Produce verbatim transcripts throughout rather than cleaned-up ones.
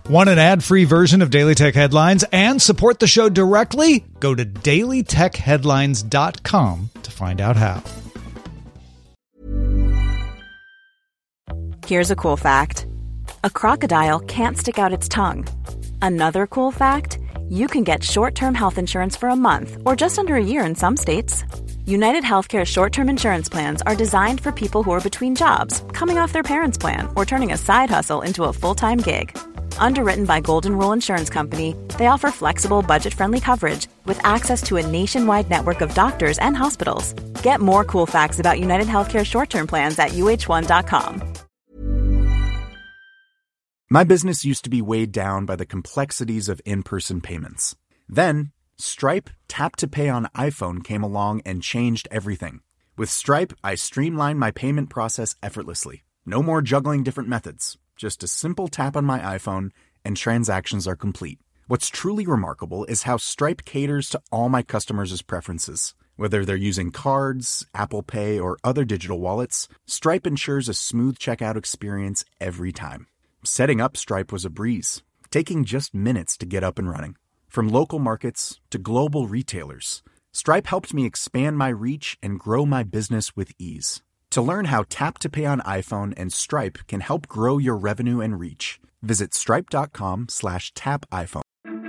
Want an ad-free version of Daily Tech Headlines and support the show directly? Go to daily tech headlines dot com to find out how. Here's a cool fact. A crocodile can't stick out its tongue. Another cool fact, you can get short-term health insurance for a month or just under a year in some states. United Healthcare short-term insurance plans are designed for people who are between jobs, coming off their parents' plan, or turning a side hustle into a full-time gig. Underwritten by Golden Rule Insurance Company, they offer flexible, budget-friendly coverage with access to a nationwide network of doctors and hospitals. Get more cool facts about United Healthcare short-term plans at U H one dot com. My business used to be weighed down by the complexities of in-person payments. Then, Stripe Tap to Pay on iPhone came along and changed everything. With Stripe, I streamlined my payment process effortlessly. No more juggling different methods. Just a simple tap on my iPhone and transactions are complete. What's truly remarkable is how Stripe caters to all my customers' preferences. Whether they're using cards, Apple Pay, or other digital wallets, Stripe ensures a smooth checkout experience every time. Setting up Stripe was a breeze, taking just minutes to get up and running. From local markets to global retailers, Stripe helped me expand my reach and grow my business with ease. To learn how Tap to Pay on iPhone and Stripe can help grow your revenue and reach, visit stripe.com slash tap iPhone.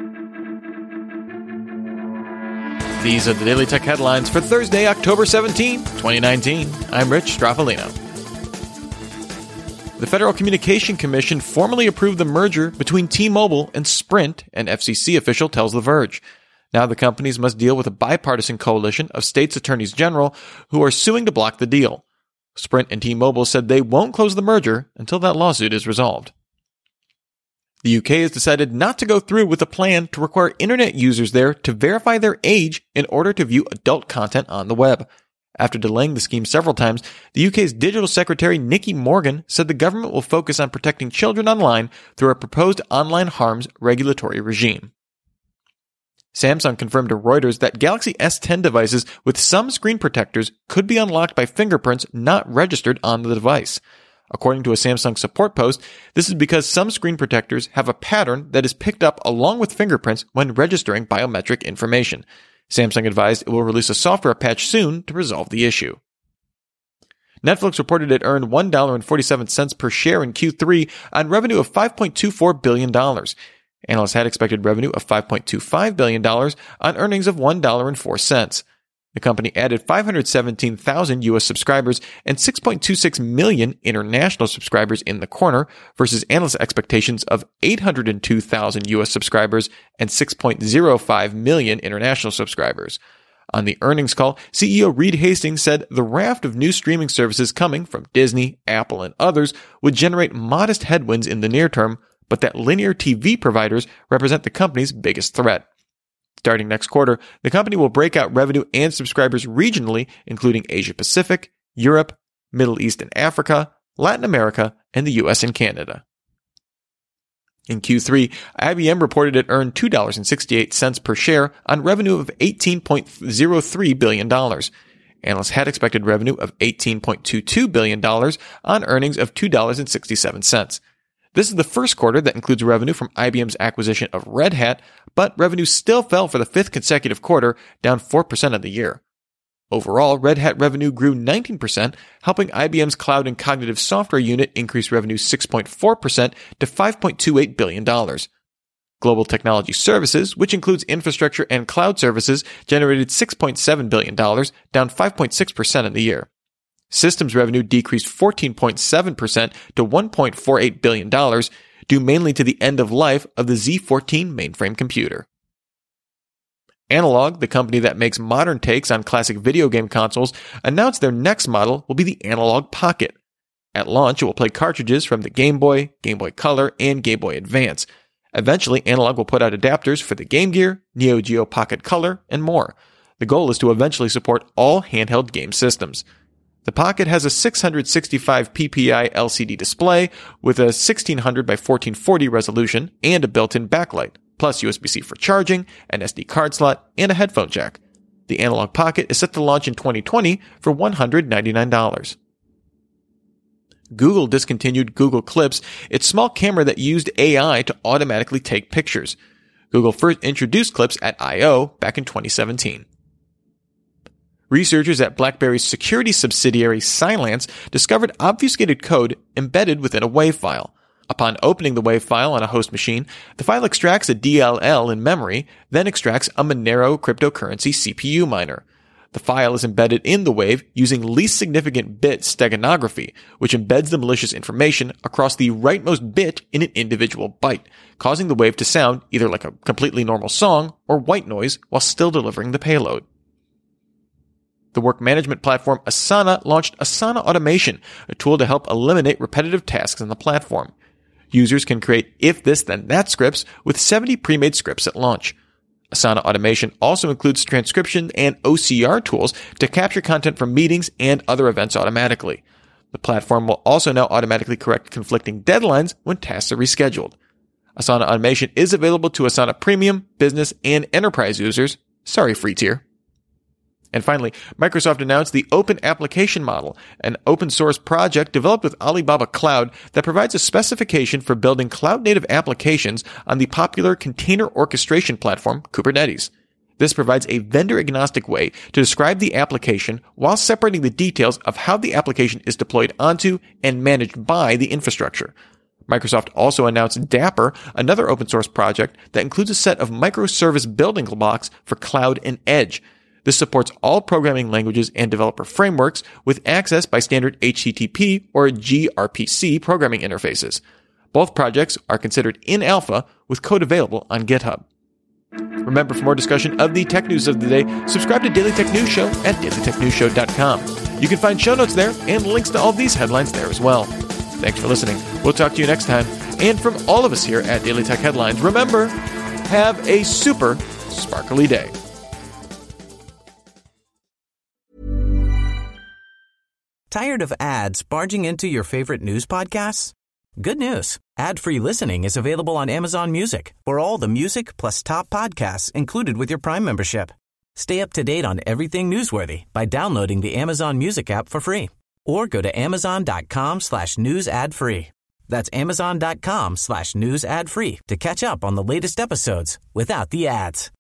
These are the Daily Tech Headlines for Thursday, October seventeenth, twenty nineteen. I'm Rich Straffolino. The Federal Communication Commission formally approved the merger between T-Mobile and Sprint, an F C C official tells The Verge. Now the companies must deal with a bipartisan coalition of states' attorneys general who are suing to block the deal. Sprint and T-Mobile said they won't close the merger until that lawsuit is resolved. The U K has decided not to go through with a plan to require internet users there to verify their age in order to view adult content on the web. After delaying the scheme several times, the U K's Digital Secretary Nicky Morgan said the government will focus on protecting children online through a proposed online harms regulatory regime. Samsung confirmed to Reuters that Galaxy S ten devices with some screen protectors could be unlocked by fingerprints not registered on the device. According to a Samsung support post, this is because some screen protectors have a pattern that is picked up along with fingerprints when registering biometric information. Samsung advised it will release a software patch soon to resolve the issue. Netflix reported it earned one dollar and forty-seven cents per share in Q three on revenue of five point two four billion dollars. Analysts had expected revenue of five point two five billion dollars on earnings of one dollar and four cents. The company added five hundred seventeen thousand U S subscribers and six point two six million international subscribers in the quarter versus analyst expectations of eight hundred two thousand U S subscribers and six point zero five million international subscribers. On the earnings call, C E O Reed Hastings said the raft of new streaming services coming from Disney, Apple, and others would generate modest headwinds in the near term, but that linear T V providers represent the company's biggest threat. Starting next quarter, the company will break out revenue and subscribers regionally, including Asia Pacific, Europe, Middle East and Africa, Latin America, and the U S and Canada. In Q three, I B M reported it earned two dollars and sixty-eight cents per share on revenue of eighteen point zero three billion dollars. Analysts had expected revenue of eighteen point two two billion dollars on earnings of two dollars and sixty-seven cents. This is the first quarter that includes revenue from I B M's acquisition of Red Hat, but revenue still fell for the fifth consecutive quarter, down four percent on the year. Overall, Red Hat revenue grew nineteen percent, helping I B M's cloud and cognitive software unit increase revenue six point four percent to five point two eight billion dollars. Global Technology Services, which includes infrastructure and cloud services, generated six point seven billion dollars, down five point six percent in the year. Systems revenue decreased fourteen point seven percent to one point four eight billion dollars, due mainly to the end of life of the Z fourteen mainframe computer. Analog, the company that makes modern takes on classic video game consoles, announced their next model will be the Analog Pocket. At launch, it will play cartridges from the Game Boy, Game Boy Color, and Game Boy Advance. Eventually, Analog will put out adapters for the Game Gear, Neo Geo Pocket Color, and more. The goal is to eventually support all handheld game systems. The Pocket has a six hundred sixty-five p p I L C D display with a sixteen hundred by fourteen forty resolution and a built-in backlight, plus U S B C for charging, an S D card slot, and a headphone jack. The Analog Pocket is set to launch in twenty twenty for one hundred ninety-nine dollars. Google discontinued Google Clips, its small camera that used A I to automatically take pictures. Google first introduced Clips at I O back in twenty seventeen. Researchers at BlackBerry's security subsidiary Cylance discovered obfuscated code embedded within a WAV file. Upon opening the WAV file on a host machine, the file extracts a D L L in memory, then extracts a Monero cryptocurrency C P U miner. The file is embedded in the WAV using least significant bit steganography, which embeds the malicious information across the rightmost bit in an individual byte, causing the WAV to sound either like a completely normal song or white noise while still delivering the payload. The work management platform Asana launched Asana Automation, a tool to help eliminate repetitive tasks on the platform. Users can create if this then that scripts with seventy pre-made scripts at launch. Asana Automation also includes transcription and O C R tools to capture content from meetings and other events automatically. The platform will also now automatically correct conflicting deadlines when tasks are rescheduled. Asana Automation is available to Asana Premium, Business, and Enterprise users. Sorry, free tier. And finally, Microsoft announced the Open Application Model, an open source project developed with Alibaba Cloud that provides a specification for building cloud-native applications on the popular container orchestration platform Kubernetes. This provides a vendor-agnostic way to describe the application while separating the details of how the application is deployed onto and managed by the infrastructure. Microsoft also announced Dapper, another open source project that includes a set of microservice building blocks for cloud and edge. This supports all programming languages and developer frameworks with access by standard H T T P or gRPC programming interfaces. Both projects are considered in alpha with code available on GitHub. Remember, for more discussion of the tech news of the day, subscribe to Daily Tech News Show at daily tech news show dot com. You can find show notes there and links to all these headlines there as well. Thanks for listening. We'll talk to you next time. And from all of us here at Daily Tech Headlines, remember, have a super sparkly day. Tired of ads barging into your favorite news podcasts? Good news. Ad-free listening is available on Amazon Music for all the music plus top podcasts included with your Prime membership. Stay up to date on everything newsworthy by downloading the Amazon Music app for free or go to amazon.com slash news ad free. That's amazon.com slash news ad free to catch up on the latest episodes without the ads.